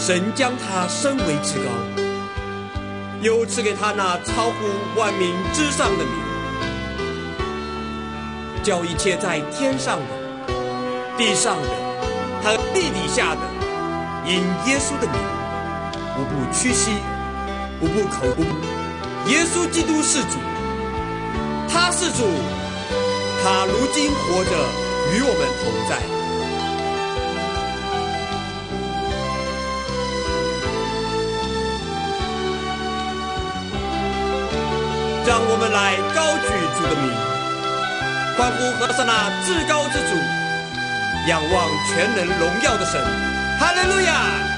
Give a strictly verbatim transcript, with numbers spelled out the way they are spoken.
神将他升为至高，又赐给他那超乎万民之上的名，叫一切在天上的、地上的和地底下的，因耶稣的名，无不屈膝，无不口呼耶稣基督是主。他是主，他如今活着，与我们同在。让我们来高举主的名，欢呼和散那至高之主，仰望全能荣耀的神。哈利路亚！